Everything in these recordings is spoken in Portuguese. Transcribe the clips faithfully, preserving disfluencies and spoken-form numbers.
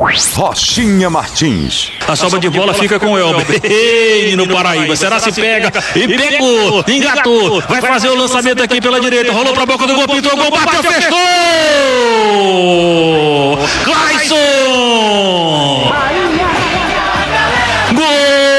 Rochinha Martins. A sobra de bola fica com o Elber. Ei, no Paraíba. Será se pega? E pegou. Engatou. Vai fazer o lançamento aqui pela direita. Rolou pra boca do gol. Pintou o gol. Bateu. Fechou. Clayson. Gol.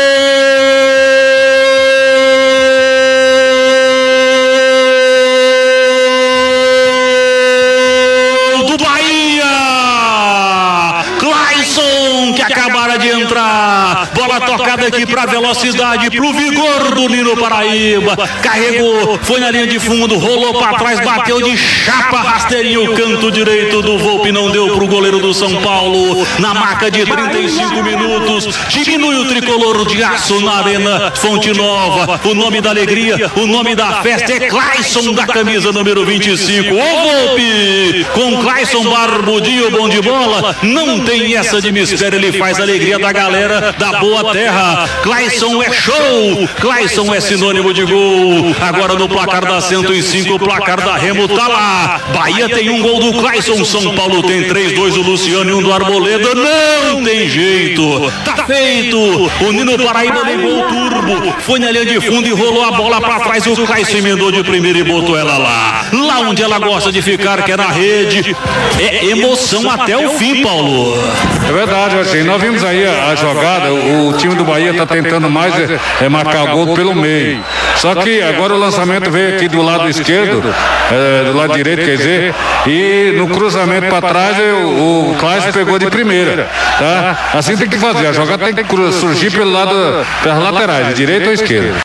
Que acabaram de entrar, bola tocada aqui pra velocidade, pro vigor do Nino Paraíba, carregou, foi na linha de fundo, rolou pra trás, bateu de chapa, rasteirinho, o canto direito do Volpe, não deu pro goleiro do São Paulo, na marca de trinta e cinco minutos, diminui o tricolor de aço na Arena Fonte Nova, o nome da alegria, o nome da festa é Clayson, da camisa número vinte e cinco, ô Volpe, com Clayson barbudinho, bom de bola, não tem essa de mistério, ele faz a alegria da galera da boa terra. Clayson é show, Clayson é sinônimo de gol. Agora no placar da cento e cinco, o placar da Remo tá lá. Bahia tem um gol do Clayson, São Paulo tem três, dois do Luciano e um do Arboleda. Não tem jeito, tá feito. O Nino Paraíba ligou o turbo, foi na linha de fundo e rolou a bola pra trás. O Clayson emendou de primeira e botou ela lá, lá onde ela gosta de ficar, que é na rede. É emoção até o fim, Paulo. É verdade, assim, nós vimos aí a, a jogada, o, o time do Bahia está tentando mais é, é marcar gol pelo meio. Só que agora o lançamento veio aqui do lado esquerdo, é, do lado direito, quer dizer, e no cruzamento para trás o, o Clayson pegou de primeira, tá? Assim tem que fazer, a jogada tem que surgir pelo lado, pelas laterais, de direita ou esquerda.